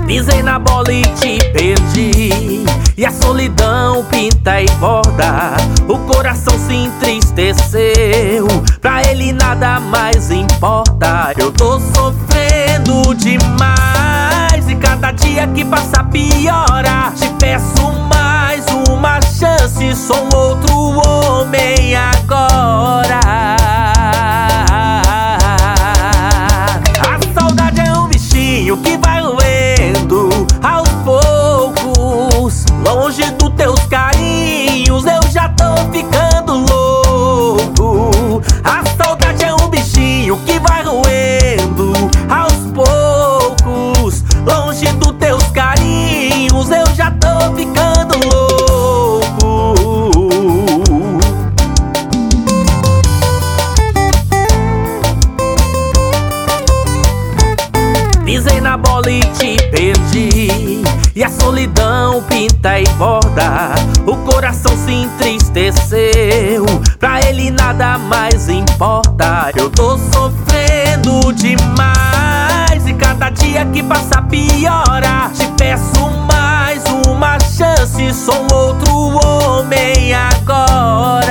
Pisei na bola e te perdi, e a solidão pinta e borda. O coração se entristeceu, pra ele nada mais importa. Eu tô sofrendo demais, e cada dia que passa piora. Te peço mais uma chance, sou um outro homem agora. A saudade é um bichinho que vai roendo aos poucos. Longe dos teus carinhos eu já tô ficando louco. A saudade é um bichinho que vai roendo aos poucos. Longe dos teus carinhos eu já tô ficando louco. Pisei na bola e te perdi, e a solidão pinta e borda. O coração se entristeceu, pra ele nada mais importa. Eu tô sofrendo demais, e cada dia que passa piora. Te peço mais uma chance, sou um outro homem agora.